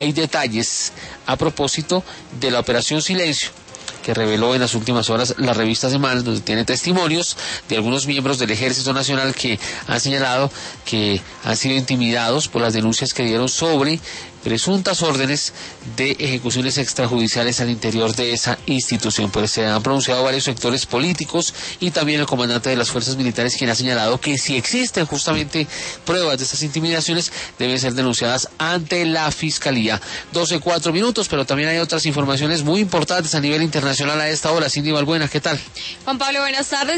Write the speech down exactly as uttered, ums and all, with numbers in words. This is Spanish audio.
Hay detalles a propósito de la Operación Silencio, que reveló en las últimas horas la revista Semana, donde tiene testimonios de algunos miembros del Ejército Nacional que han señalado que han sido intimidados por las denuncias que dieron sobre presuntas órdenes de ejecuciones extrajudiciales al interior de esa institución. Pues se han pronunciado varios sectores políticos y también el comandante de las fuerzas militares, quien ha señalado que si existen justamente pruebas de estas intimidaciones, deben ser denunciadas ante la Fiscalía. doce, cuatro minutos, pero también hay otras informaciones muy importantes a nivel internacional a esta hora. Cindy Balbuena, ¿qué tal? Juan Pablo, buenas tardes.